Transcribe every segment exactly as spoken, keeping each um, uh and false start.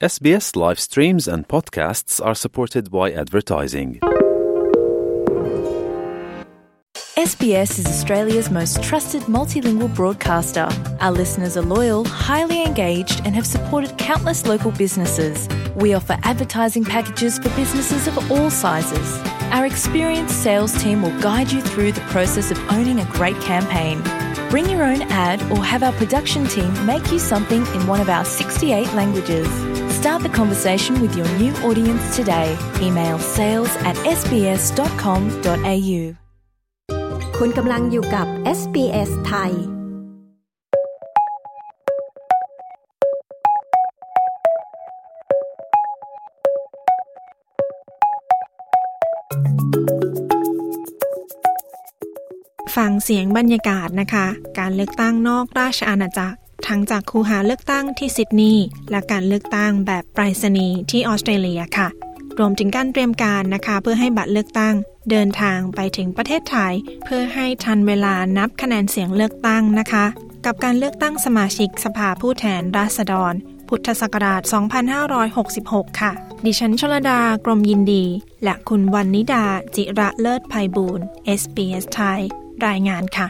S B S live streams and podcasts are supported by advertising. S B S is Australia's most trusted multilingual broadcaster. Our listeners are loyal, highly engaged, and have supported countless local businesses. We offer advertising packages for businesses of all sizes. Our experienced sales team will guide you through the process of owning a great campaign. Bring your own ad or have our production team make you something in one of our sixty-eight languages. Start the conversation with your new audience today. Email sales at s b s dot com dot a u คุณกำลังอยู่กับ เอส บี เอส ไทยฟังเสียงบรรยากาศนะคะการเลือกตั้งนอกราชอาณาจักรทั้งจากคูหาเลือกตั้งที่ซิดนีย์และการเลือกตั้งแบบไปรษณีย์ที่ออสเตรเลียค่ะรวมถึงการเตรียมการนะคะเพื่อให้บัตรเลือกตั้งเดินทางไปถึงประเทศไทยเพื่อให้ทันเวลานับคะแนนเสียงเลือกตั้งนะคะกับการเลือกตั้งสมาชิกสภาผู้แทนราษฎรพุทธศักราชสองพันห้าร้อยหกสิบหกค่ะดิฉันชลดากรมยินดีและคุณวรรณิดาจิระเลิศไพบูลย์ เอส บี เอส ไทยรายงานค่ะ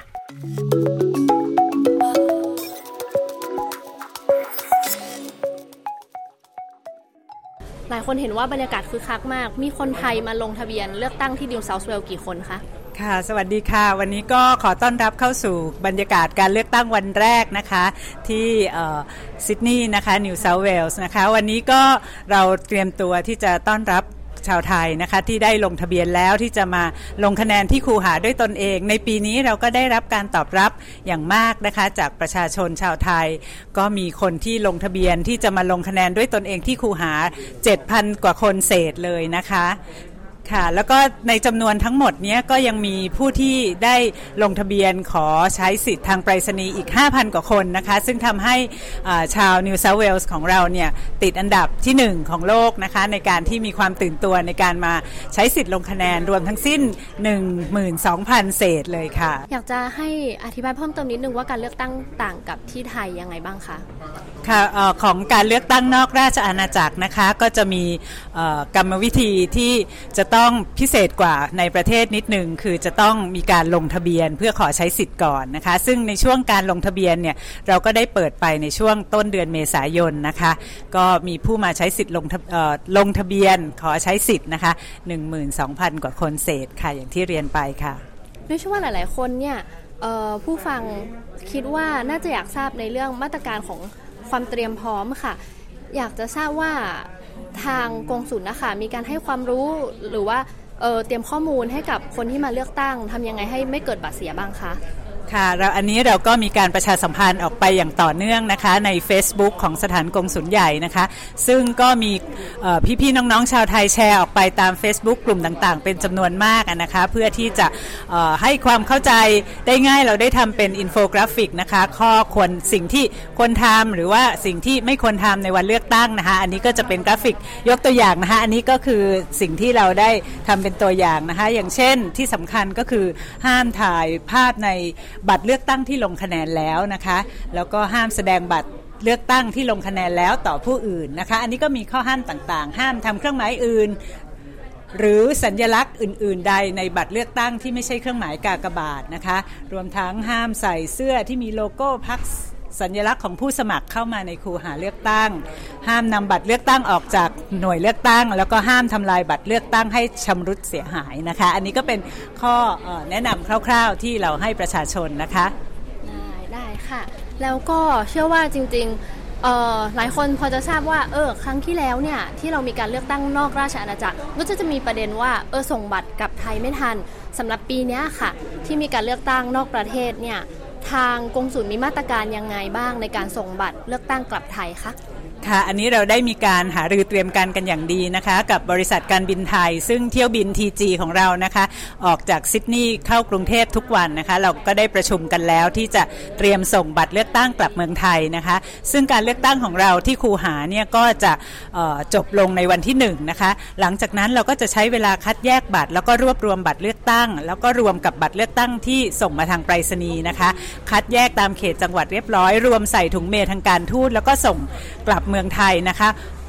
หลายคนเห็นว่าบรรยากาศคึกคักมากมีคนไทยมาลงทะเบียนเลือกตั้งที่นิวเซาท์เวลส์กี่คนคะค่ะสวัสดีค่ะวันนี้ก็ขอต้อนรับเข้าสู่บรรยากาศการเลือกตั้งวันแรกนะคะที่ซิดนีย์นะคะนิวเซาท์เวลส์นะคะวันนี้ก็เราเตรียมตัวที่จะต้อนรับชาวไทยนะคะที่ได้ลงทะเบียนแล้วที่จะมาลงคะแนนที่คูหาด้วยตนเองในปีนี้เราก็ได้รับการตอบรับอย่างมากนะคะจากประชาชนชาวไทยก็มีคนที่ลงทะเบียนที่จะมาลงคะแนนด้วยตนเองที่คูหา เจ็ดพัน กว่าคนเศษเลยนะคะค่ะแล้วก็ในจำนวนทั้งหมดนี้ก็ยังมีผู้ที่ได้ลงทะเบียนขอใช้สิทธิ์ทางไปรษณีย์อีก ห้าพัน กว่าคนนะคะซึ่งทำให้ชาวนิวเซาท์เวลส์ของเราเนี่ยติดอันดับที่หนึ่งของโลกนะคะในการที่มีความตื่นตัวในการมาใช้สิทธิ์ลงคะแนนรวมทั้งสิ้น หนึ่งหมื่นสองพัน เศษเลยค่ะอยากจะให้อธิบายเพิ่มเติมนิดนึงว่าการเลือกตั้งต่างกับที่ไทยยังไงบ้างคะค่ะของการเลือกตั้งนอกราชอาณาจักรนะคะก็จะมีกรรมวิธีที่จะต้องพิเศษกว่าในประเทศนิดนึงคือจะต้องมีการลงทะเบียนเพื่อขอใช้สิทธิ์ก่อนนะคะซึ่งในช่วงการลงทะเบียนเนี่ยเราก็ได้เปิดไปในช่วงต้นเดือนเมษายนนะคะก็มีผู้มาใช้สิทธิ์ลงลงทะเบียนขอใช้สิทธิ์นะคะ หนึ่งหมื่นสองพัน กว่าคนเศษค่ะอย่างที่เรียนไปค่ะไม่ใช่ว่าหลายๆคนเนี่ยผู้ฟังคิดว่าน่าจะอยากทราบในเรื่องมาตรการของความเตรียมพร้อมค่ะอยากจะทราบว่าทางกงสุลนะคะมีการให้ความรู้หรือว่าเอ่อเตรียมข้อมูลให้กับคนที่มาเลือกตั้งทำยังไงให้ไม่เกิดบาดเสียบ้างคะค่ะเราอันนี้เราก็มีการประชาสัมพันธ์ออกไปอย่างต่อเนื่องนะคะใน Facebook ของสถานกงสุลใหญ่นะคะซึ่งก็มีพี่ๆน้องๆชาวไทยแชร์ออกไปตาม Facebook กลุ่มต่างๆเป็นจำนวนมากนะคะเพื่อที่จะให้ความเข้าใจได้ง่ายเราได้ทำเป็นอินโฟกราฟิกนะคะข้อควรสิ่งที่ควรทำหรือว่าสิ่งที่ไม่ควรทำในวันเลือกตั้งนะคะอันนี้ก็จะเป็นกราฟิกยกตัวอย่างนะคะอันนี้ก็คือสิ่งที่เราได้ทำเป็นตัวอย่างนะคะอย่างเช่นที่สำคัญก็คือห้ามถ่ายภาพในบัตรเลือกตั้งที่ลงคะแนนแล้วนะคะแล้วก็ห้ามแสดงบัตรเลือกตั้งที่ลงคะแนนแล้วต่อผู้อื่นนะคะอันนี้ก็มีข้อห้ามต่างๆห้ามทำเครื่องหมายอื่นหรือสัญลักษณ์อื่นๆใดในบัตรเลือกตั้งที่ไม่ใช่เครื่องหมายกากบาทนะคะรวมทั้งห้ามใส่เสื้อที่มีโลโก้พรรคสัญลักษณ์ของผู้สมัครเข้ามาในคูหาเลือกตั้งห้ามนำบัตรเลือกตั้งออกจากหน่วยเลือกตั้งแล้วก็ห้ามทำลายบัตรเลือกตั้งให้ชำรุดเสียหายนะคะอันนี้ก็เป็นข้อแนะนำคร่าวๆที่เราให้ประชาชนนะคะได้ได้ค่ะแล้วก็เชื่อว่าจริงๆเอ่อหลายคนพอจะทราบว่าเออครั้งที่แล้วเนี่ยที่เรามีการเลือกตั้งนอกราชอาณาจักรก็จะจะมีประเด็นว่าเออส่งบัตรกลับไทยไม่ทันสำหรับปีนี้ค่ะที่มีการเลือกตั้งนอกประเทศเนี่ยทางกงสุลมีมาตรการยังไงบ้างในการส่งบัตรเลือกตั้งกลับไทยคะค่ะอันนี้เราได้มีการหารือเตรียมการกันอย่างดีนะคะกับบริษัทการบินไทยซึ่งเที่ยวบิน ที จี ของเรานะคะออกจากซิดนีย์เข้ากรุงเทพทุกวันนะคะเราก็ได้ประชุมกันแล้วที่จะเตรียมส่งบัตรเลือกตั้งกลับเมืองไทยนะคะซึ่งการเลือกตั้งของเราที่คูหาเนี่ยก็จะจบลงในวันที่หนึ่งนะคะหลังจากนั้นเราก็จะใช้เวลาคัดแยกบัตรแล้วก็รวบรวมบัตรเลือกตั้งแล้วก็รวมกับบัตรเลือกตั้งที่ส่งมาทางไปรษณีย์นะคะคัดแยกตามเขตจังหวัดเรียบร้อยรวมใส่ถุงเมล์ทางการทูตแล้วก็ส่งกลับเมืองไทยนะคะ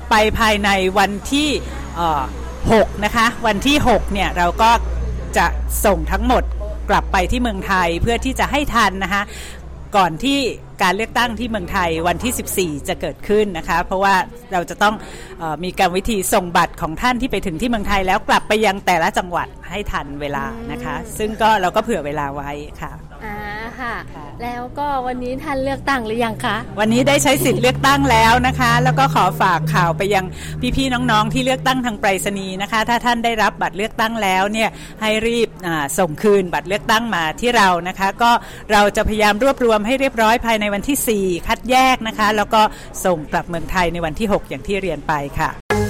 ไปภายในวันที่หกนะคะวันที่หกเนี่ยเราก็จะส่งทั้งหมดกลับไปที่เมืองไทยเพื่อที่จะให้ทันนะคะก่อนที่การเลือกตั้งที่เมืองไทยวันที่สิบสี่จะเกิดขึ้นนะคะเพราะว่าเราจะต้องเอ่อมีการวิธีส่งบัตรของท่านที่ไปถึงที่เมืองไทยแล้วกลับไปยังแต่ละจังหวัดให้ทันเวลานะคะซึ่งก็เราก็เผื่อเวลาไว้ค่ะอ่าค่ะแล้วก็วันนี้ท่านเลือกตั้งหรือยังคะวันนี้ได้ใช้สิทธิ์เลือกตั้งแล้วนะคะแล้วก็ขอฝากข่าวไปยังพี่ๆน้องๆที่เลือกตั้งทางไปรษณีย์นะคะถ้าท่านได้รับบัตรเลือกตั้งแล้วเนี่ยให้รีบส่งคืนบัตรเลือกตั้งมาที่เรานะคะก็เราจะพยายามรวบรวมให้เรียบร้อยภายในวันที่สี่คัดแยกนะคะแล้วก็ส่งกลับเมืองไทยในวันที่หกอย่างที่เรียนไปค่ะ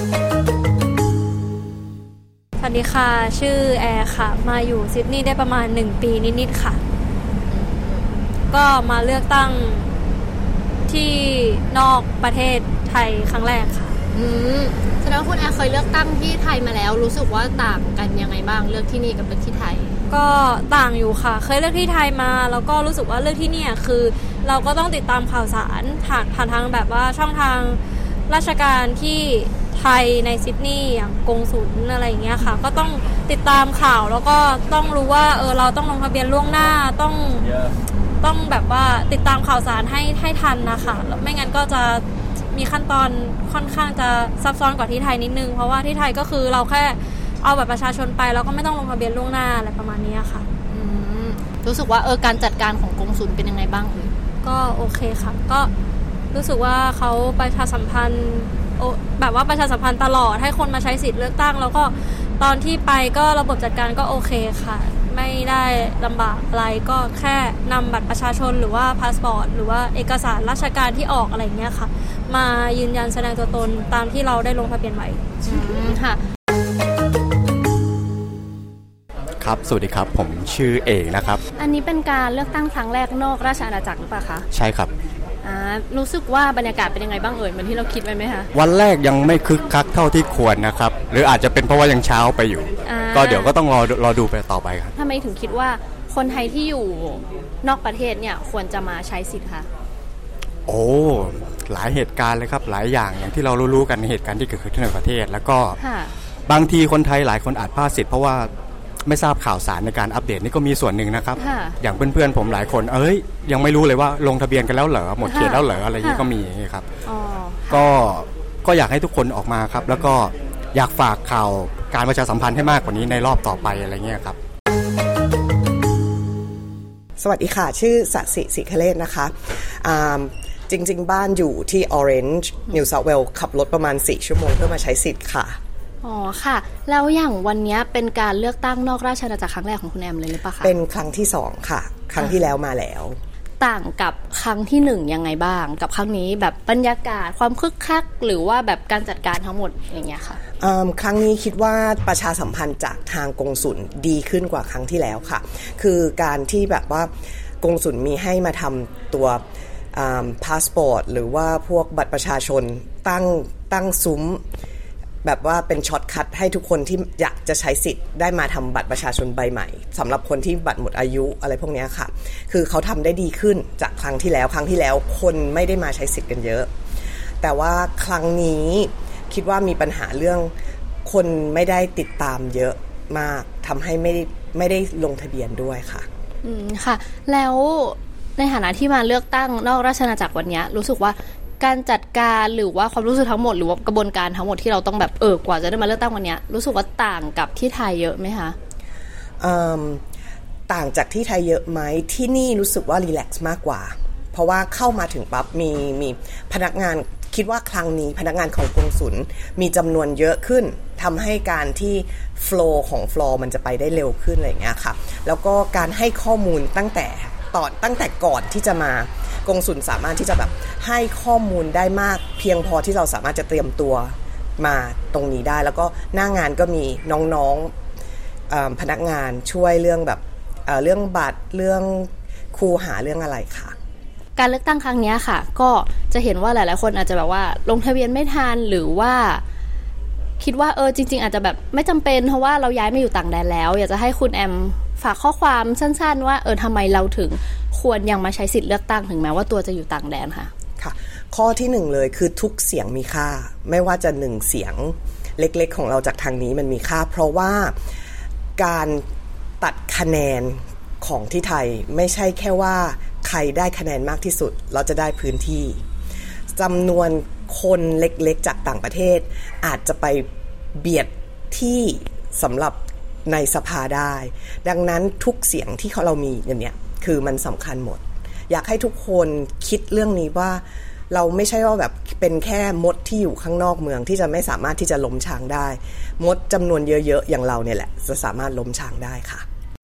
สวัสดีค่ะชื่อแอร์ค่ะมาอยู่ซิดนีย์ได้ประมาณหนึ่งปีนิดๆค่ะก็มาเลือกตั้งที่นอกประเทศไทยครั้งแรกค่ะอืมแสดงว่าคุณแอร์เคยเลือกตั้งที่ไทยมาแล้วรู้สึกว่าต่างกันยังไงบ้างเลือกที่นี่กับเลือกที่ไทยก็ต่างอยู่ค่ะเคยเลือกที่ไทยมาแล้วก็รู้สึกว่าเลือกที่นี่คือเราก็ต้องติดตามข่าวสารผ่านผ่านทางแบบว่าช่องทางราชการที่ไทยในซิดนีย์อย่างกงสุลอะไรอย่างเงี้ยค่ะก็ต้องติดตามข่าวแล้วก็ต้องรู้ว่าเออเราต้องลงทะเบียนล่วงหน้าต้อง yeah. ต้องแบบว่าติดตามข่าวสารให้ให้ทันนะคะไม่งั้นก็จะมีขั้นตอนค่อนข้างจะซับซ้อนกว่าที่ไทยนิดนึงเพราะว่าที่ไทยก็คือเราแค่เอาบัตรประชาชนไปแล้วก็ไม่ต้องลงทะเบียนล่วงหน้าอะไรประมาณนี้ค่ะอืมรู้สึกว่าเออการจัดการของกงสุลเป็นยังไงบ้างเอ่ยก็โอเคค่ะก็รู้สึกว่าเขาประชาสัมพันธ์แบบว่าประชาสัมพันธ์ตลอดให้คนมาใช้สิทธิ์เลือกตั้งแล้วก็ตอนที่ไปก็ระบบจัดการก็โอเคค่ะไม่ได้ลำบากอะไรก็แค่นำบัตรประชาชนหรือว่าพาสปอร์ตหรือว่าเอกสารราชการที่ออกอะไรเงี้ยค่ะมายืนยันแสดงตัวตนตามที่เราได้ลงทะเบียนไว้ค่ะครับสวัสดีครับผมชื่อเอกนะครับอันนี้เป็นการเลือกตั้งครั้งแรกนอกราชอาณาจักรหรือเปล่าคะใช่ครับอ่ารู้สึกว่าบรรยากาศเป็นยังไงบ้างเอ่ยเหมือนที่เราคิดไว้ไหมคะวันแรกยังไม่คึกคักเท่าที่ควรนะครับหรืออาจจะเป็นเพราะว่ายังเช้าไปอยู่ก็เดี๋ยวก็ต้องรอรอดูไปต่อไปครับทำไมถึงคิดว่าคนไทยที่อยู่นอกประเทศเนี่ยควรจะมาใช้สิทธิ์คะโอ้หลายเหตุการณ์เลยครับหลายอย่างอย่างที่เรารู้ๆกันในเหตุการณ์ที่เกิดขึ้นในประเทศแล้วก็บางทีคนไทยหลายคนอาจพลาดสิทธิ์เพราะว่าไม่ทราบข่าวสารในการอัปเดตนี่ก็มีส่วนหนึ่งนะครับอย่างเพื่อนๆผมหลายคนเอ้ยยังไม่รู้เลยว่าลงทะเบียนกันแล้วเหรอหมดเขตแล้วเหรออะไรอย่างนี้ก็มีครับก็ก็อยากให้ทุกคนออกมาครับแล้วก็อยากฝากข่าวการประชาสัมพันธ์ให้มากกว่านี้ในรอบต่อไปอะไรเงี้ยครับสวัสดีค่ะชื่อสศิศิคเลศนะคะจริงๆบ้านอยู่ที่ Orange New South Wales ขับรถประมาณสี่ชั่วโมงเพื่อมาใช้สิทธิ์ค่ะอ๋อค่ะแล้วอย่างวันนี้เป็นการเลือกตั้งนอกราชอาณาจักรครั้งแรกของคุณแอมเลยหรือเปล่าคะเป็นครั้งที่สองค่ะครั้งที่แล้วมาแล้วต่างกับครั้งที่หนึ่งยังไงบ้างกับครั้งนี้แบบบรรยากาศความคึกคักหรือว่าแบบการจัดการทั้งหมดอย่างเงี้ยค่ะครั้งนี้คิดว่าประชาสัมพันธ์จากทางกงสุลดีขึ้นกว่าครั้งที่แล้วค่ะคือการที่แบบว่ากงสุลมีให้มาทำตัวพาสปอร์ตหรือว่าพวกบัตรประชาชนตั้งตั้งซุ้มแบบว่าเป็นช็อตคัทให้ทุกคนที่อยากจะใช้สิทธิ์ได้มาทำบัตรประชาชนใบใหม่สำหรับคนที่บัตรหมดอายุอะไรพวกนี้ค่ะคือเขาทำได้ดีขึ้นจากครั้งที่แล้วครั้งที่แล้วคนไม่ได้มาใช้สิทธิ์กันเยอะแต่ว่าครั้งนี้คิดว่ามีปัญหาเรื่องคนไม่ได้ติดตามเยอะมากทำให้ไม่ได้ไม่ได้ลงทะเบียนด้วยค่ะอืมค่ะแล้วในฐานะที่มาเลือกตั้งนอกราชอาณาจักรวันนี้รู้สึกว่าการจัดการหรือว่าความรู้สึกทั้งหมดหรือว่ากระบวนการทั้งหมดที่เราต้องแบบเออกว่าจะได้มาเลือกตั้งวันนี้รู้สึกว่าต่างกับที่ไทยเยอะไหมคะต่างจากที่ไทยเยอะไหมที่นี่รู้สึกว่ารีแลกซ์มากกว่าเพราะว่าเข้ามาถึงปั๊บมีมีพนักงานคิดว่าครั้งนี้พนักงานของกงสุลมีจำนวนเยอะขึ้นทำให้การที่โฟลว์ของโฟลว์มันจะไปได้เร็วขึ้นอะไรอย่างเงี้ยค่ะแล้วก็การให้ข้อมูลตั้งแต่ตอนตั้งแต่ก่อนที่จะมากงสุลสามารถที่จะแบบให้ข้อมูลได้มากเพียงพอที่เราสามารถจะเตรียมตัวมาตรงนี้ได้แล้วก็หน้างานก็มีน้องๆพนักงานช่วยเรื่องแบบเอ่อเรื่องบัตรเรื่องคูหาเรื่องอะไรค่ะการเลือกตั้งครั้งนี้ค่ะก็จะเห็นว่าหลายๆคนอาจจะแบบว่าลงทะเบียนไม่ทันหรือว่าคิดว่าเออจริงๆอาจจะแบบไม่จำเป็นเพราะว่าเราย้ายมาอยู่ต่างแดนแล้วอยากจะให้คุณแอมฝากข้อความสั้นๆว่าเออทำไมเราถึงควรยังมาใช้สิทธิ์เลือกตั้งถึงแม้ว่าตัวจะอยู่ต่างแดนค่ะค่ะข้อที่หนึ่งเลยคือทุกเสียงมีค่าไม่ว่าจะหนึ่งเสียงเล็กๆของเราจากทางนี้มันมีค่าเพราะว่าการตัดคะแนนของที่ไทยไม่ใช่แค่ว่าใครได้คะแนนมากที่สุดเราจะได้พื้นที่จำนวนคนเล็กๆจากต่างประเทศอาจจะไปเบียดที่สำหรับในสภาได้ดังนั้นทุกเสียงที่เรามีเนี่ยคือมันสำคัญหมดอยากให้ทุกคนคิดเรื่องนี้ว่าเราไม่ใช่ว่าแบบเป็นแค่มดที่อยู่ข้างนอกเมืองที่จะไม่สามารถที่จะล้มช้างได้มดจำนวนเยอะๆอย่างเราเนี่ยแหละจะสามารถล้มช้างได้ค่ะ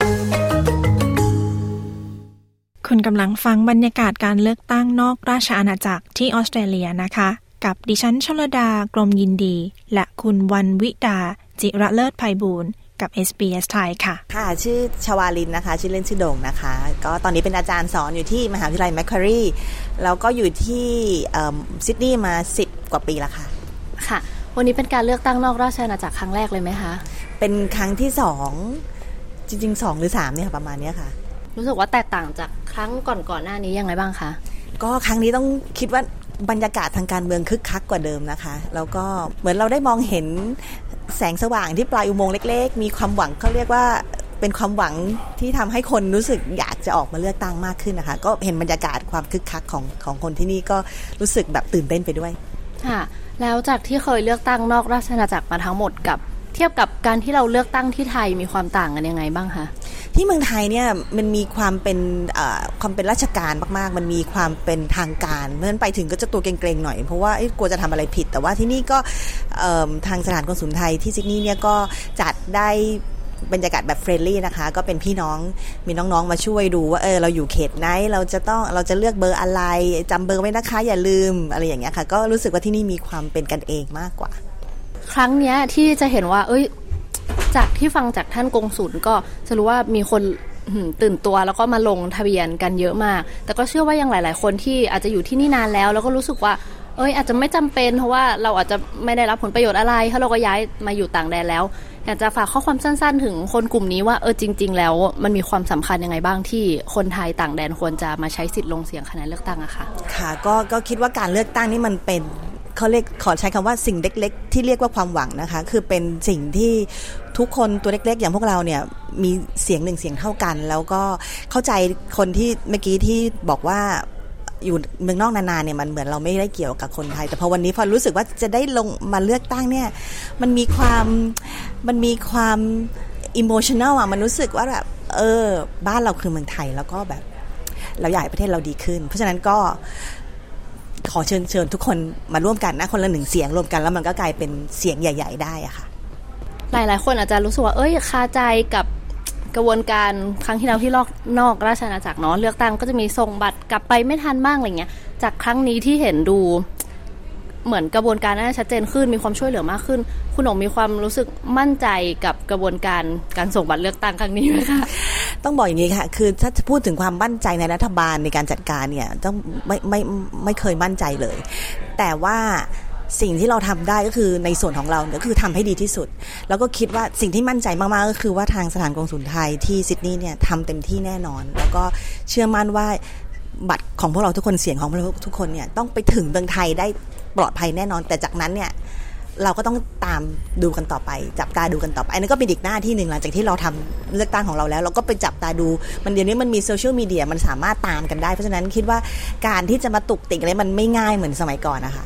คุณกำลังฟังบรรยากาศการเลือกตั้งนอกราชอาณาจักรที่ออสเตรเลียนะคะกับดิฉันชลดากรมยินดีและคุณวันวิดาจิระเลิศไพบูลย์กับ เอส บี เอส ไทยค่ะค่ะชื่อชวาลินนะคะชื่อเล่นชื่อโด่งนะคะก็ตอนนี้เป็นอาจารย์สอนอยู่ที่มหาวิทยาลัยแมคควารีแล้วก็อยู่ที่ซิดนีย์มาสิบกว่าปีแล้วค่ะค่ะวันนี้เป็นการเลือกตั้งนอกราชอาณาจักรครั้งแรกเลยไหมคะเป็นครั้งที่สองจริงๆสองหรือสามเนี่ยค่ะประมาณนี้ค่ะรู้สึกว่าแตกต่างจากครั้งก่อนๆหน้านี้ยังไงบ้างคะก็ครั้งนี้ต้องคิดว่าบรรยากาศทางการเมืองคึกคักกว่าเดิมนะคะแล้วก็เหมือนเราได้มองเห็นแสงสว่างที่ปลายอุโมงค์เล็กๆมีความหวังเขาเรียกว่าเป็นความหวังที่ทำให้คนรู้สึกอยากจะออกมาเลือกตั้งมากขึ้นนะคะก็เห็นบรรยากาศความคึกคักของของคนที่นี่ก็รู้สึกแบบตื่นเต้นไปด้วยค่ะแล้วจากที่เคยเลือกตั้งนอกราชอาณาจักรมาทั้งหมดกับเทียบกับการที่เราเลือกตั้งที่ไทยมีความต่างกันยังไงบ้างคะที่เมืองไทยเนี่ยมันมีความเป็นความเป็นราชการมากๆมันมีความเป็นทางการเพราะฉะนั้นไปถึงก็จะตัวเกรงๆหน่อยเพราะว่ากลัวจะทำอะไรผิดแต่ว่าที่นี่ก็ทางสถานกงสุลไทยที่ซิดนีย์เนี่ยก็จัดได้บรรยากาศแบบเฟรนลี่นะคะก็เป็นพี่น้องมีน้องๆมาช่วยดูว่าเออเราอยู่เขตไหนเราจะต้องเราจะเลือกเบอร์อะไรจำเบอร์ไว้นะคะอย่าลืมอะไรอย่างเงี้ยค่ะก็รู้สึกว่าที่นี่มีความเป็นกันเองมากกว่าครั้งเนี้ยที่จะเห็นว่าเอ้ยจากที่ฟังจากท่านกงสุลก็จะรู้ว่ามีคนตื่นตัวแล้วก็มาลงทะเบียนกันเยอะมากแต่ก็เชื่อว่ายังหลายๆคนที่อาจจะอยู่ที่นี่นานแล้วแล้วก็รู้สึกว่าเอ้ยอาจจะไม่จำเป็นเพราะว่าเราอาจจะไม่ได้รับผลประโยชน์อะไรถ้าเราก็ย้ายมาอยู่ต่างแดนแล้วอยากจะฝากข้อความสั้นๆถึงคนกลุ่มนี้ว่าเออจริงๆแล้วมันมีความสำคัญยังไงบ้างที่คนไทยต่างแดนควรจะมาใช้สิทธิ์ลงเสียงคะแนนเลือกตั้งอะค่ะค่ะก็ก็คิดว่าการเลือกตั้งนี่มันเป็นเขาเรียกขอใช้คำว่าสิ่งเล็กๆที่เรียกว่าความหวังนะคะคือเป็นสิ่งที่ทุกคนตัวเล็กๆอย่างพวกเราเนี่ยมีเสียงหนึ่งเสียงเท่ากันแล้วก็เข้าใจคนที่เมื่อกี้ที่บอกว่าอยู่เมืองนอกนานๆเนี่ยมันเหมือนเราไม่ได้เกี่ยวกับคนไทยแต่พอวันนี้พอรู้สึกว่าจะได้ลงมาเลือกตั้งเนี่ยมันมีความมันมีความอิโมชันแนลอ่ะมันรู้สึกว่าแบบเออบ้านเราคือเมืองไทยแล้วก็แบบเราอยากให้ประเทศเราดีขึ้นเพราะฉะนั้นก็ขอเชิญเชิญทุกคนมาร่วมกันนะคนละหนึ่งเสียงรวมกันแล้วมันก็กลายเป็นเสียงใหญ่ๆได้อะค่ะหลายๆคนอาจจะรู้สึกว่าเอ้ยคาใจกับกระบวนการครั้งที่แล้วที่นอกราชอาณาจักรเนาะเลือกตั้งก็จะมีส่งบัตรกลับไปไม่ทันบ้างอะไรเงี้ยจากครั้งนี้ที่เห็นดูเหมือนกระบวนการน่าชัดเจนขึ้นมีความช่วยเหลือมากขึ้นคุณหงมีความรู้สึกมั่นใจกับกระบวนการการส่งบัตรเลือกตั้งครั้งนี้ไหมคะต้องบอกอย่างนี้ค่ะคือถ้าพูดถึงความมั่นใจในรัฐบาลในการจัดการเนี่ยต้องไม่ไม่ไม่เคยมั่นใจเลยแต่ว่าสิ่งที่เราทำได้ก็คือในส่วนของเราก็คือทำให้ดีที่สุดแล้วก็คิดว่าสิ่งที่มั่นใจมากๆก็คือว่าทางสถานกงสุลไทยที่ซิดนีย์เนี่ยทำเต็มที่แน่นอนแล้วก็เชื่อมั่นว่าบัตรของพวกเราทุกคนเสียงของพวกเราทุกคนเนี่ยต้องไปถึงเมืองไทยได้ปลอดภัยแน่นอนแต่จากนั้นเนี่ยเราก็ต้องตามดูกันต่อไปจับตาดูกันต่อไปอันนี้ก็เป็นอีกหน้าที่หนึ่งหลังจากที่เราทำเลือกตั้งของเราแล้วเราก็ไปจับตาดูมันเดี๋ยวนี้มันมีโซเชียลมีเดียมันสามารถตามกันได้เพราะฉะนั้นคิดว่าการที่จะมาตุกติกอะไรมันไม่ง่ายเหมือนสมัยก่อนนะคะ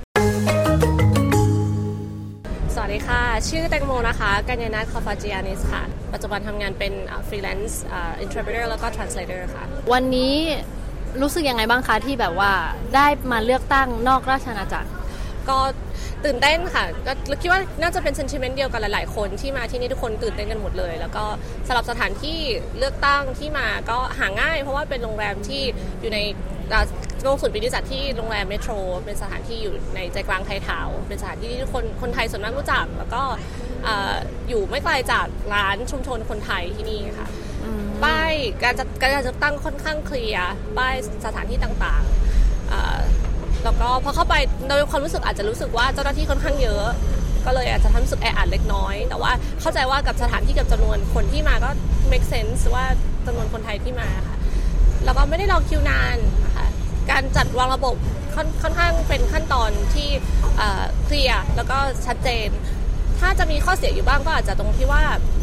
สวัสดีค่ะชื่อแตงโมนะคะกัญญานัท คอฟาจิอานิสค่ะปัจจุบันทำงานเป็น freelance interpreter แล้วก็ translator ค่ะวันนี้รู้สึกยังไงบ้างคะที่แบบว่าได้มาเลือกตั้งนอกราชอาณาจักรก็ตื่นเต้นค่ะก็คิดว่าน่าจะเป็น sentiment เดียวกันหลายๆคนที่มาที่นี่ทุกคนตื่นเต้นกันหมดเลยแล้วก็สำหรับสถานที่เลือกตั้งที่มาก็หาง่ายเพราะว่าเป็นโรงแรมที่อยู่ในกงสุลปีนิจัดที่โรงแรมเมโทรเป็นสถานที่อยู่ในใจกลางไทยทาวน์เป็นสถานที่ที่คนคนไทยส่วนมากรู้จักแล้วก็อยู่ไม่ไกลจากร้านชุมชนคนไทยที่นี่ค่ะป้ายการจัดการจัดตั้งค่อนข้างเคลียร์ป้ายสถานที่ต่างๆแล้วก็พอเข้าไปโดยความรู้สึกอาจจะรู้สึกว่าเจ้าหน้าที่ค่อนข้างเยอะก็เลยอาจจะทำรู้สึกแออัดเล็กน้อยแต่ว่าเข้าใจว่ากับสถานที่กับจำนวนคนที่มาก็ make sense ว่าจำนวนคนไทยที่มาค่ะแล้วก็ไม่ได้รอคิวนานนะคะการจัดวางระบบค่อนค่อนข้างเป็นขั้นตอนที่เคลียร์แล้วก็ชัดเจนถ้าจะมีข้อเสียอยู่บ้างก็อาจจะตรงที่ว่า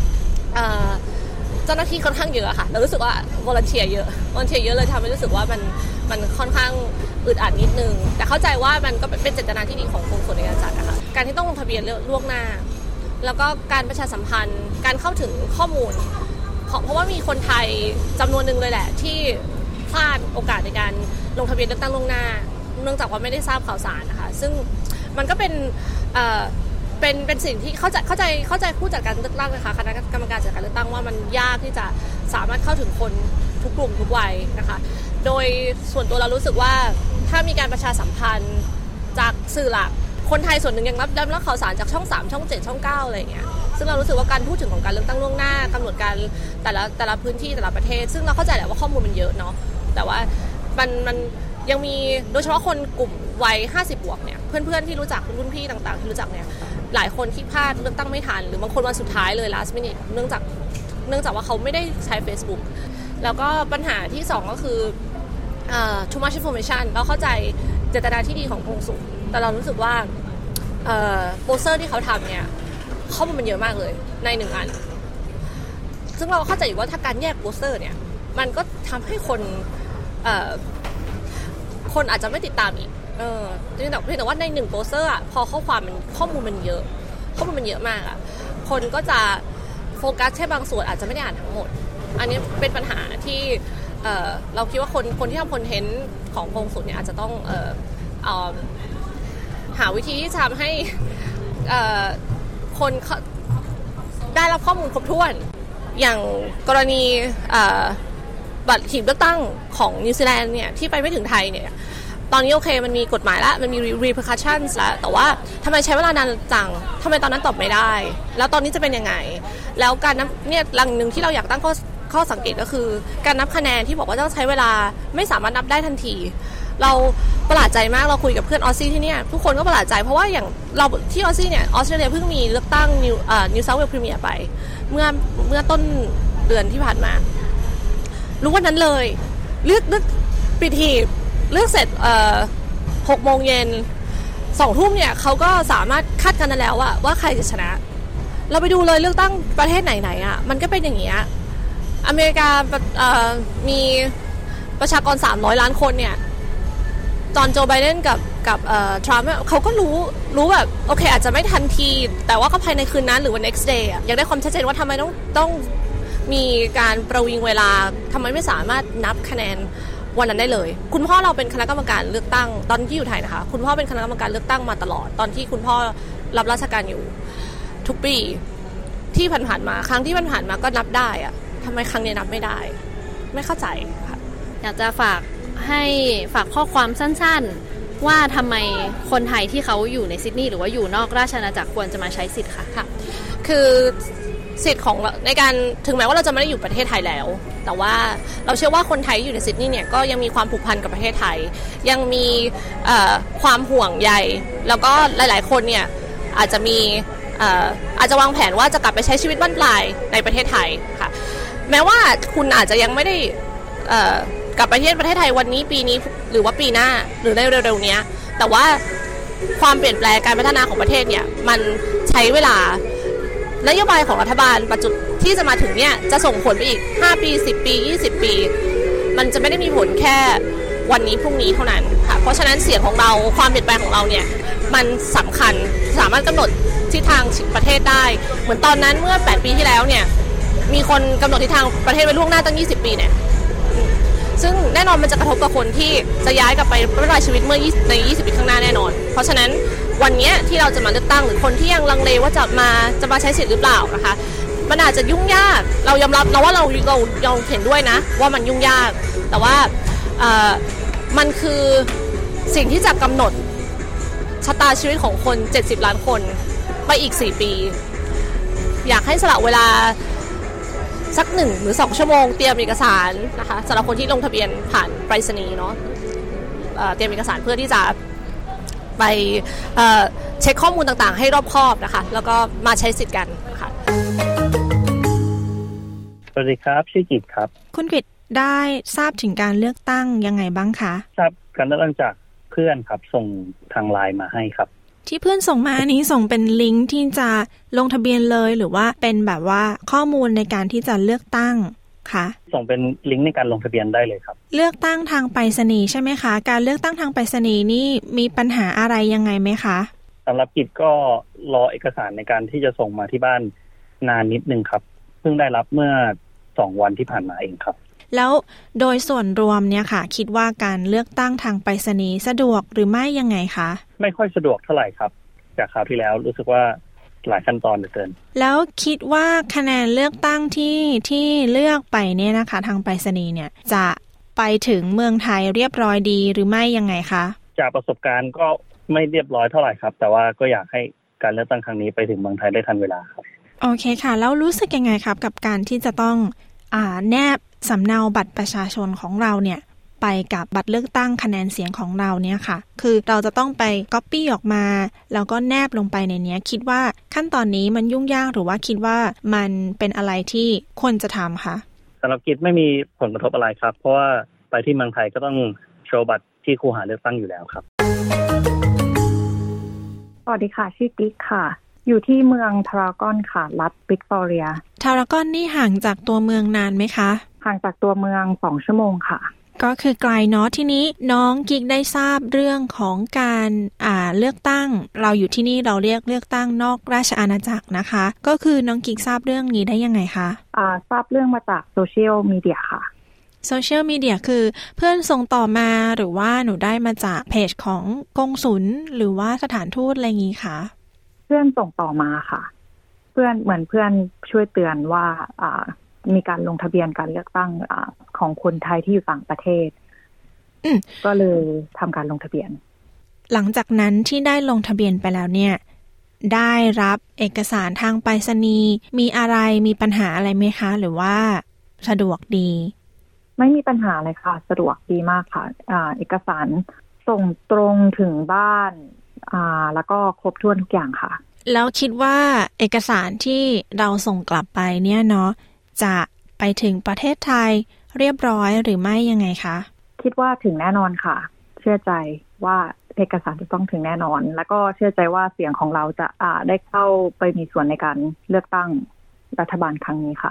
เจ้าหน้าที่ค่อนข้างเยอะค่ะเรารู้สึกว่าวอลันเทียร์เยอะวอลันเทียร์เยอะเลยทำให้รู้สึกว่ามันมันค่อนข้างอึดอัดนิดนึงแต่เข้าใจว่ามันก็เป็นเจตนาที่ดีของกรมศุลกากรนะคะการที่ต้องลงทะเบียนล่วงหน้าแล้วก็การประชาสัมพันธ์การเข้าถึงข้อมูลเพราะว่ามีคนไทยจำนวนหนึ่งเลยแหละที่พลาดโอกาสในการลงทะเบียนเลือกตั้งล่วงหน้าเนื่องจากว่าไม่ได้ทราบข่าวสารนะคะซึ่งมันก็เป็นเอ่อเป็นเป็นสิ่งที่เข้าใจเข้าใจเข้าใจผู้จัดการเลือกตั้งนะคะคณะกรรมการจัดการเลือกตั้งว่ามันยากที่จะสามารถเข้าถึงคนทุกกลุ่มทุกวัยนะคะโดยส่วนตัวเรารู้สึกว่าถ้ามีการประชาสัมพันธ์จากสื่อหลักคนไทยส่วนหนึ่งยังรับรับข่าวสารจากช่องสามช่องเจ็ดช่องเก้าอะไรอย่างเงี้ยซึ่งเรารู้สึกว่าการพูดถึงของการเลือกตั้งล่วงหน้ากำหนดการแต่ละแต่ละพื้นที่แต่ละประเทศซึ่งเราเข้าใจแหละว่าข้อมูลมันเยอะเนาะแต่ว่ามันมันยังมีโดยเฉพาะคนกลุ่มวัยห้าสิบบวกเนี่ยเพื่อนๆที่รู้จักรุ่นพี่ต่างๆที่รู้จักเนี่ยหลายคนที่พลาดเลือกตั้งไม่ทันหรือบางคนวันสุดท้ายเลย last minute เนื่องจากเนื่องจากว่าเขาไม่ได้ใช้ Facebook แล้วก็ปัญหาที่สองก็คือเอ่อ too much information เราเข้าใจเจตนาที่ดีของกรมศุลแต่เรารู้สึกว่าเอ่อโปสเตอร์ที่เขาทำเนี่ยข้อมูลมันเยอะมากเลยในหนึ่งอันซึ่งเราเข้าใจอยู่ว่าถ้าการแยกโปสเตอร์เนี่ยมันก็ทำให้คนเอ่อคนอาจจะไม่ติดตามอีกเออเพียงแต่เพียงแต่ว่าในหนึ่งโปสเตอร์อ่ะพอข้อความมันข้อมูลมันเยอะข้อมูลมันเยอะมากอ่ะคนก็จะโฟกัสแค่บางส่วนอาจจะไม่ได้อ่านทั้งหมดอันนี้เป็นปัญหาที่เอ่อเราคิดว่าคนคนที่ทำคอนเทนต์ของกรมศุลเนี่ยอาจจะต้องเอ่อเอ่อหาวิธีที่ทำให้เอ่อคนได้รับข้อมูลครบถ้วนอย่างกรณีบัตรหีบเลือกตั้งของนิวซีแลนด์เนี่ยที่ไปไม่ถึงไทยเนี่ยตอนนี้โอเคมันมีกฎหมายแล้วมันมี repercussions แล้วแต่ว่าทำไมใช้เวลานานจังทำไมตอนนั้นตอบไม่ได้แล้วตอนนี้จะเป็นยังไงแล้วการนับเนี่ยหลังหนึ่งที่เราอยากตั้งข้อข้อสังเกตก็คือการนับคะแนนที่บอกว่าต้องใช้เวลาไม่สามารถนับได้ทันทีเราประหลาดใจมากเราคุยกับเพื่อนออสซี่ที่เนี่ยทุกคนก็ประหลาดใจเพราะว่าอย่างเราที่ออสซี่เนี่ยออสเตรเลียเพิ่งมีเลือกตั้งนิวเอ่อนิวเซาท์เวลส์พรีเมียร์ไปเมื่อเมื่อต้นเดือนที่ผ่านมารู้วันนั้นเลยเลือกเลือกปิดหีบเลือกเสร็จเอ่อหกโมงเย็นสองทุ่มเนี่ยเขาก็สามารถคาดกันได้แล้วว่าว่าใครจะชนะเราไปดูเลยเลือกตั้งประเทศไหนๆอ่ะมันก็เป็นอย่างเงี้ยอเมริกาเอ่อมีประชากรสามร้อยล้านคนเนี่ยตอนโจไบเดนกับกับเอ่อทรัมป์เขาก็รู้รู้แบบโอเคอาจจะไม่ทันทีแต่ว่าก็ภายในคืนนั้นหรือวัน next day อ่ะอยากได้ความชัดเจนว่าทำไมต้องต้องมีการประวิงเวลาทำไมไม่สามารถนับคะแนนวันนั้นได้เลยคุณพ่อเราเป็นคณะกรรมการเลือกตั้งตอนที่อยู่ไทยนะคะคุณพ่อเป็นคณะกรรมการเลือกตั้งมาตลอดตอนที่คุณพ่อรับราชการอยู่ทุกปีที่ผ่านๆมาครั้งที่ผ่านๆมาก็นับได้อ่ะทำไมครั้งนี้นับไม่ได้ไม่เข้าใจค่ะอยากจะฝากให้ฝากข้อความสั้นๆว่าทำไมคนไทยที่เขาอยู่ในซิดนีย์หรือว่าอยู่นอกราชอาณาจักรควรจะมาใช้สิทธิ์ค่ะค่ะคือสิทธิ์ของในการถึงแม้ว่าเราจะไม่ได้อยู่ประเทศไทยแล้วแต่ว่าเราเชื่อว่าคนไทยอยู่ในซิดนีย์เนี่ยก็ยังมีความผูกพันกับประเทศไทยยังมีความห่วงใยแล้วก็หลายๆคนเนี่ยอาจจะมีอาจจะวางแผนว่าจะกลับไปใช้ชีวิตบ้านปลายในประเทศไทยค่ะแม้ว่าคุณอาจจะยังไม่ได้กลับไปที่ประเทศไทยวันนี้ปีนี้หรือว่าปีหน้าหรือในเร็วๆนี้แต่ว่าความเปลี่ยนแปลงการพัฒนาของประเทศเนี่ยมันใช้เวลานโยบายของรัฐบาลปัจจุบันที่จะมาถึงเนี่ยจะส่งผลไปอีกห้าปีสิบปียี่สิบปีมันจะไม่ได้มีผลแค่วันนี้พรุ่งนี้เท่านั้นค่ะเพราะฉะนั้นเสียงของเราความเปลี่ยนแปลงของเราเนี่ยมันสำคัญสามารถกำหนดทิศทางประเทศได้เหมือนตอนนั้นเมื่อแปดปีที่แล้วเนี่ยมีคนกำหนดทิศทางประเทศไว้ล่วงหน้าตั้งยี่สิบปีเนี่ยซึ่งแน่นอนมันจะกระทบกับคนที่จะย้ายกลับไปดำเนินชีวิตเมื่อในยี่สิบปีข้างหน้าแน่นอนเพราะฉะนั้นวันนี้ที่เราจะมาเลือกตั้งหรือคนที่ยังลังเลว่าจะมาจะมาใช้สิทธิ์หรือเปล่านะคะมันอาจจะยุ่งยากเรายอมรับเราว่าเราเราเราเห็นด้วยนะว่ามันยุ่งยากแต่ว่าเอ่อมันคือสิ่งที่จะกำหนดชะตาชีวิตของคนเจ็ดสิบล้านคนไปอีกสี่ปีอยากให้สละเวลาสักหนึ่งหรือสองชั่วโมงเตรียมเอกสารนะคะสำหรับคนที่ลงทะเบียนผ่านไปรษณีย์เนาะ เอ่อ เตรียมเอกสารเพื่อที่จะไปเอ่อเช็คข้อมูลต่างๆให้รอบคอบนะคะแล้วก็มาใช้สิทธิ์กันค่ะสวัสดีครับชื่อกิตครับคุณกิตได้ทราบถึงการเลือกตั้งยังไงบ้างคะทราบการเลือกตั้งจากเพื่อนครับส่งทางไลน์มาให้ครับที่เพื่อนส่งมานี้ส่งเป็นลิงก์ที่จะลงทะเบียนเลยหรือว่าเป็นแบบว่าข้อมูลในการที่จะเลือกตั้งคะส่งเป็นลิงก์ในการลงทะเบียนได้เลยครับเลือกตั้งทางไปรษณีย์ใช่ไหมคะการเลือกตั้งทางไปรษณีย์นี่มีปัญหาอะไรยังไงไหมคะสำหรับกิจก็รอเอกสารในการที่จะส่งมาที่บ้านนานนิดนึงครับเพิ่งได้รับเมื่อสองวันที่ผ่านมาเองครับแล้วโดยส่วนรวมเนี่ยค่ะคิดว่าการเลือกตั้งทางไปรษณีย์สะดวกหรือไม่ยังไงคะไม่ค่อยสะดวกเท่าไหร่ครับจากคราวที่แล้วรู้สึกว่าหลายขั้นตอนเหลือเกินแล้วคิดว่าคะแนนเลือกตั้งที่ที่เลือกไปเนี่ยนะคะทางไปรษณีย์เนี่ยจะไปถึงเมืองไทยเรียบร้อยดีหรือไม่ยังไงคะจากประสบการณ์ก็ไม่เรียบร้อยเท่าไหร่ครับแต่ว่าก็อยากให้การเลือกตั้งครั้งนี้ไปถึงเมืองไทยได้ทันเวลาครับโอเคค่ะแล้วรู้สึกยังไงครับกับการที่จะต้องอ่าแนบสำเนาบัตรประชาชนของเราเนี่ยไปกับบัตรเลือกตั้งคะแนนเสียงของเราเนี่ยค่ะคือเราจะต้องไปก๊อปปี้ออกมาแล้วก็แนบลงไปในนี้คิดว่าขั้นตอนนี้มันยุ่งยากหรือว่าคิดว่ามันเป็นอะไรที่ควรจะทำคะสำหรับกิจไม่มีผลกระทบอะไรครับเพราะว่าไปที่เมืองไทยก็ต้องโชว์บัตรที่คูหาเลือกตั้งอยู่แล้วครับสวัสดีค่ะชื่อกิ๊กค่ะอยู่ที่เมืองทารากอนค่ะรัฐวิกตอเรียทารากอนนี่ห่างจากตัวเมืองนานไหมคะห่างจากตัวเมืองสองชั่วโมงค่ะก็คือไกลเนาะทีนี้น้องกิ๊กได้ทราบเรื่องของการอ่าเลือกตั้งเราอยู่ที่นี่เราเรียกเลือกตั้งนอกราชอาณาจักรนะคะก็คือน้องกิ๊กทราบเรื่องนี้ได้ยังไงคะอ่าทราบเรื่องมาจากโซเชียลมีเดียค่ะโซเชียลมีเดียคือเพื่อนส่งต่อมาหรือว่าหนูได้มาจากเพจของกงสุลหรือว่าสถานทูตอะไรงี้คะเพื่อนส่งต่อมาค่ะเพื่อนเหมือนเพื่อนช่วยเตือนว่าอ่ามีการลงทะเบียนการเลือกตั้งอ่าของคนไทยที่อยู่ต่างประเทศก็เลยทำการลงทะเบียนหลังจากนั้นที่ได้ลงทะเบียนไปแล้วเนี่ยได้รับเอกสารทางไปรษณีย์มีอะไรมีปัญหาอะไรไหมคะหรือว่าสะดวกดีไม่มีปัญหาเลยค่ะสะดวกดีมากค่ะอ่าเอกสารส่งตรงถึงบ้านอ่าแล้วก็ครบถ้วนทุกอย่างค่ะแล้วคิดว่าเอกสารที่เราส่งกลับไปเนี่ยเนาะจะไปถึงประเทศไทยเรียบร้อยหรือไม่ยังไงคะคิดว่าถึงแน่นอนค่ะเชื่อใจว่าเอกสารจะต้องถึงแน่นอนแล้วก็เชื่อใจว่าเสียงของเราจะอ่าได้เข้าไปมีส่วนในการเลือกตั้งรัฐบาลครั้งนี้ค่ะ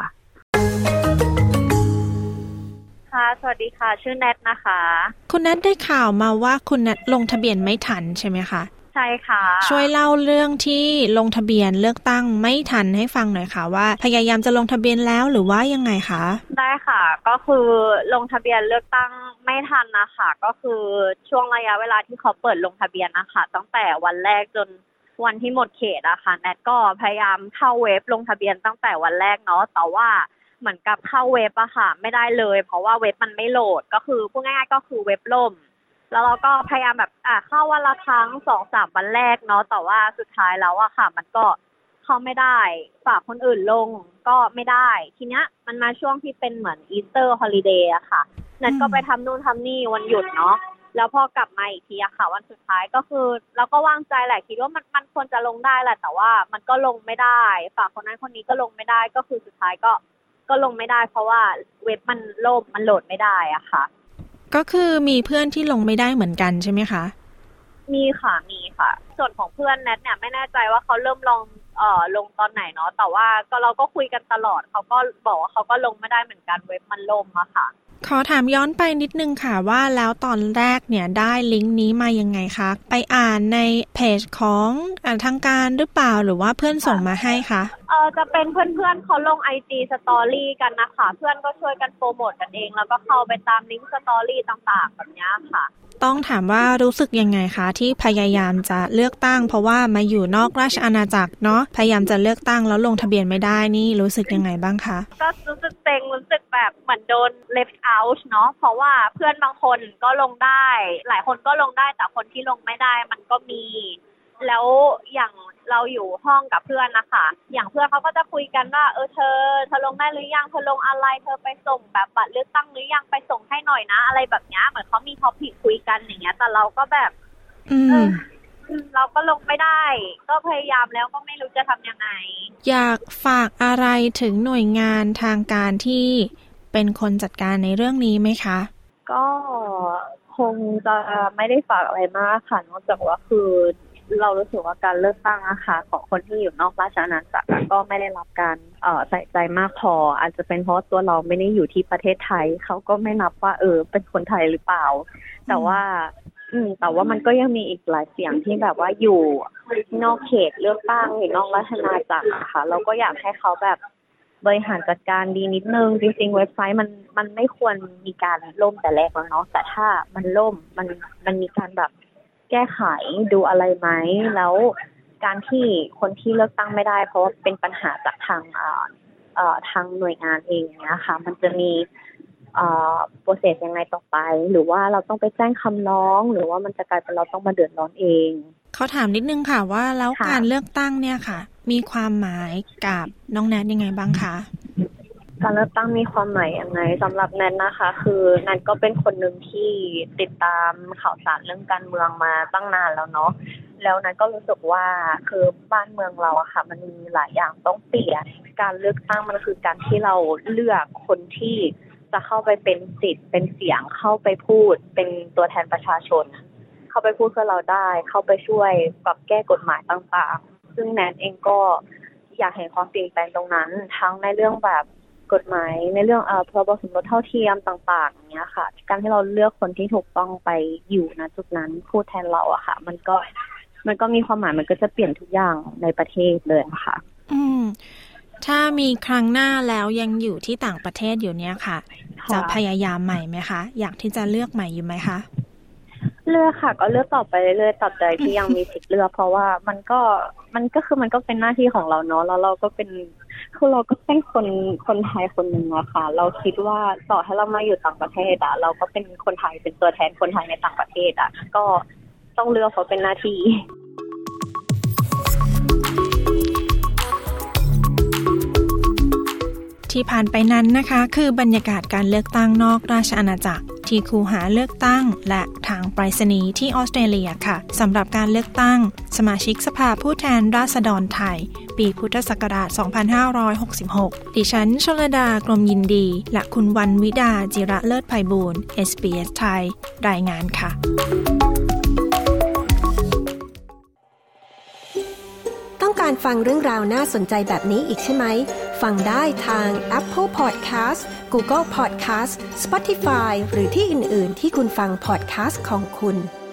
ค่ะสวัสดีค่ะชื่อแนทนะคะคุณแนทได้ข่าวมาว่าคุณแนทลงทะเบียนไม่ทันใช่ไหมคะใช่ค่ะช่วยเล่าเรื่องที่ลงทะเบียนเลือกตั้งไม่ทันให้ฟังหน่อยค่ะว่าพยายามจะลงทะเบียนแล้วหรือว่ายังไงคะได้ค่ะก็คือลงทะเบียนเลือกตั้งไม่ทันนะคะก็คือช่วงระยะเวลาที่เขาเปิดลงทะเบียนนะคะตั้งแต่วันแรกจนวันที่หมดเขตอะค่ะแนทก็พยายามเข้าเว็บลงทะเบียนตั้งแต่วันแรกเนาะแต่ว่าเหมือนกับเข้าเว็บอะค่ะไม่ได้เลยเพราะว่าเว็บมันไม่โหลดก็คือพูดง่ายๆก็คือเว็บล่มแล้วเราก็พยายามแบบอ่ะเข้าวันละครั้ง สองสาม วันแรกเนาะแต่ว่าสุดท้ายแล้วอะค่ะมันก็เข้าไม่ได้ฝากคนอื่นลงก็ไม่ได้ทีเนี้ยมันมาช่วงที่เป็นเหมือนอีสเตอร์ฮอลิเดย์อะค่ะนั่นก็ไปทำนู่นทำนี่วันหยุดเนาะแล้วพอกลับมาอีกทีอะค่ะวันสุดท้ายก็คือเราก็วางใจแหละคิดว่ามันมันควรจะลงได้แหละแต่ว่ามันก็ลงไม่ได้ฝากคนนั้นคนนี้ก็ลงไม่ได้ก็คือสุดท้ายก็ก็ลงไม่ได้เพราะว่าเว็บมันล่มมันโหลดไม่ได้อะค่ะก็คือมีเพื่อนที่ลงไม่ได้เหมือนกันใช่ไหมคะมีค่ะมีค่ะส่วนของเพื่อนแนทเนี่ยไม่แน่ใจว่าเขาเริ่มลงเอ่อลงตอนไหนเนาะแต่ว่าก็เราก็คุยกันตลอดเขาก็บอกว่าเขาก็ลงไม่ได้เหมือนกันเว็บมันล่มอะค่ะขอถามย้อนไปนิดนึงค่ะว่าแล้วตอนแรกเนี่ยได้ลิงก์นี้มายังไงคะไปอ่านในเพจของอ่าทางการหรือเปล่าหรือว่าเพื่อนส่งมาให้คะเออจะเป็นเพื่อนๆเขาลง ไอ จี Story กันนะคะเพื่อนก็ช่วยกันโปรโมทกันเองแล้วก็เข้าไปตามลิงก์ Story ต่างๆแบบนี้ค่ะต้องถามว่ารู้สึกยังไงคะที่พยายามจะเลือกตั้งเพราะว่ามาอยู่นอกราชอาณาจักรเนาะพยายามจะเลือกตั้งแล้วลงทะเบียนไม่ได้นี่รู้สึกยังไงบ้างคะก็รู้สึกเซ็งรู้สึกแบบเหมือนโดน left out เนาะเพราะว่าเพื่อนบางคนก็ลงได้หลายคนก็ลงได้แต่คนที่ลงไม่ได้มันก็มีแล้วอย่างเราอยู่ห้องกับเพื่อนนะคะอย่างเพื่อนเขาก็จะคุยกันว่าเออเธอเธอลงได้หรือยังเธอลงอะไรเธอไปส่งแบบบัตรเลือกตั้งหรือยังไปส่งให้หน่อยนะอะไรแบบนี้เหมือนเขามีท็อปิกคุยกันอย่างเงี้ยแต่เราก็แบบเออเราก็ลงไม่ได้ก็พยายามแล้วก็ไม่รู้จะทำยังไงอยากฝากอะไรถึงหน่วยงานทางการที่เป็นคนจัดการในเรื่องนี้ไหมคะก็คงจะไม่ได้ฝากอะไรมากค่ะนอกจากว่าคือเรารู้สึกว่าการเลือกตั้งอะค่ะของคนที่อยู่นอกราชอาณาจักรก็ไม่ได้รับการเอ่อใส่ใจมากพออาจจะเป็นเพราะตัวเราไม่ได้อยู่ที่ประเทศไทยเขาก็ไม่นับว่าเออเป็นคนไทยหรือเปล่าแต่ว่าอืมแต่ว่ามันก็ยังมีอีกหลายเสียงที่แบบว่าอยู่นอกเขตเลือกตั้งอยู่นอกราชอาณาจักรค่ะเราก็อยากให้เขาแบบบริหารจัดการดีนิดนึงจริงๆเว็บไซต์มันมันไม่ควรมีการล่มแต่แรกแล้วเนาะแต่ถ้ามันล่มมันมันมีการแบบแก้ไขดูอะไรไหมแล้วการที่คนที่เลือกตั้งไม่ได้เพราะว่าเป็นปัญหาจากทางเอ่อเอ่อทางหน่วยงานเองเนี่ยค่ะมันจะมีเอ่อโปรเซสยังไงต่อไปหรือว่าเราต้องไปแจ้งคำร้องหรือว่ามันจะกลายเป็นเราต้องมาเดือดร้อนเองเขาถามนิดนึงค่ะว่าแล้วการเลือกตั้งเนี่ยค่ะมีความหมายกับน้องแนทยังไงบ้างคะการเลือกตั้งมีความหมายยังไงสำหรับแนทนะคะคือแนทก็เป็นคนหนึ่งที่ติดตามข่าวสารเรื่องการเมืองมาตั้งนานแล้วเนาะแล้วแนทก็รู้สึกว่าคือบ้านเมืองเราอะค่ะมันมีหลายอย่างต้องเปลี่ยนการเลือกตั้งมันคือการที่เราเลือกคนที่จะเข้าไปเป็นสิทธิ์เป็นเสียงเข้าไปพูดเป็นตัวแทนประชาชนเข้าไปพูดเพื่อเราได้เข้าไปช่วยปรับแก้กฎหมายต่างๆซึ่งแนทเองก็อยากเห็นความเปลี่ยนแปลงตรงนั้นทั้งในเรื่องแบบกฎหมายในเรื่องเอ่อพรบสมรสเท่าเทียมต่างๆอย่างเงี้ยค่ะการที่เราเลือกคนที่ถูกต้องไปอยู่ณจุดนั้นพูดแทนเราอะค่ะมันก็มันก็มีความหมายมันก็จะเปลี่ยนทุกอย่างในประเทศเลยค่ะอืมถ้ามีครั้งหน้าแล้วยังอยู่ที่ต่างประเทศอยู่เนี้ยค่ะจะพยายามใหม่ไหมคะอยากที่จะเลือกใหม่อยู่ไหมคะเลือกค่ะก็เลือกต่อไปเรื่อยๆตัดใจที่ยังมีสิทธิ์เลือกเพราะว่ามันก็มันก็คือมันก็เป็นหน้าที่ของเราเนาะแล้วเราก็เป็นคือเราก็เป็นคนคนไทยคนหนึ่งอะค่ะเราคิดว่าต่อให้เรามาอยู่ต่างประเทศอะเราก็เป็นคนไทยเป็นตัวแทนคนไทยในต่างประเทศอะก็ต้องเลือกเพราะเป็นหน้าที่ที่ผ่านไปนั้นนะคะคือบรรยากาศการเลือกตั้งนอกราชอาณาจักรที่คูหาเลือกตั้งและทางไปรษณีย์ที่ออสเตรเลียค่ะสำหรับการเลือกตั้งสมาชิกสภาผู้แทนราษฎรไทยปีพุทธศักราชสองพันห้าร้อยหกสิบหกดิฉันชลดากรมยินดีและคุณวันวิดาจิระเลิศไพบูลย์ เอส บี เอส ไทยรายงานค่ะต้องการฟังเรื่องราวน่าสนใจแบบนี้อีกใช่ไหมฟังได้ทาง Apple Podcast Google Podcast Spotify หรือที่อื่นๆที่คุณฟัง podcast ของคุณ